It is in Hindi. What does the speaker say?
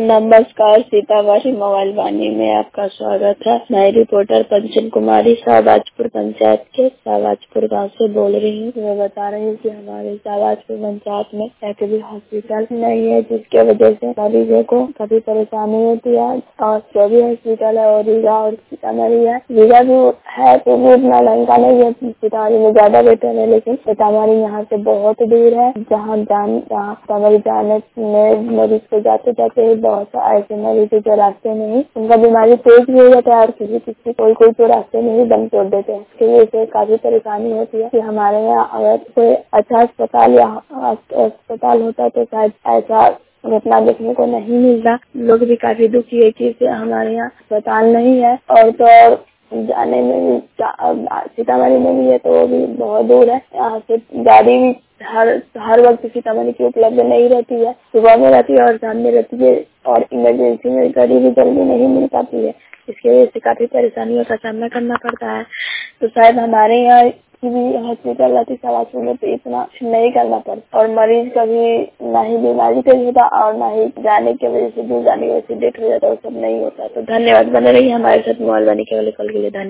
नमस्कार, सीतामढ़ी मोबाइल वाणी में आपका स्वागत है। मैं रिपोर्टर पंचम कुमारी शाहबाजपुर पंचायत के शाहबाजपुर गांव से बोल रही हूँ। मैं बता रही हूँ कि हमारे शाहबाजपुर पंचायत में एक भी हॉस्पिटल नहीं है, जिसके वजह से मरीजों को काफी परेशानी होती है। और जो भी हॉस्पिटल है वो रीगा और सीतामढ़ी है। रीगा भी है तो भी इतना महंगा नहीं है, सीतामढ़ी में ज्यादा बेहतर है, लेकिन सीतामढ़ी यहाँ से बहुत दूर है। जहाँ सीतामढ़ी जाने में मरीज को जाते जाते बहुत ऐसे मरीज जो रास्ते में ही उनका बीमारी तेज भी हो जाता है और किसी कोई तो रास्ते में ही दम तोड़ देते हैं। इसके वजह से काफी परेशानी होती है कि हमारे यहाँ अगर कोई अच्छा अस्पताल या अस्पताल होता तो शायद ऐसा घटना देखने को नहीं मिलता। लोग भी काफी दुखी है कि हमारे यहाँ अस्पताल नहीं है। और तो जाने में भी सीतामढ़ी में भी है तो वो भी बहुत दूर है। यहाँ से गाड़ी भी हर वक्त सीतामढ़ी की उपलब्ध नहीं रहती है। सुबह में रहती है और शाम में रहती है और इमरजेंसी में गाड़ी भी जल्दी नहीं मिल पाती है। इसके वजह से काफी परेशानियों का सामना करना पड़ता है। तो शायद हमारे यहाँ की भी हॉस्पिटल रहती शाहबाजपुर में तो इतना नहीं करना पड़ता और मरीज का भी ना ही बीमारी तेज होता और ना ही जाने की वजह से दूर जाने की वजह से डेथ हो जाता, वो सब नहीं होता। तो धन्यवाद। बने रहिए हमारे साथ मोबाइल वाणी के कॉल के लिए। धन्यवाद।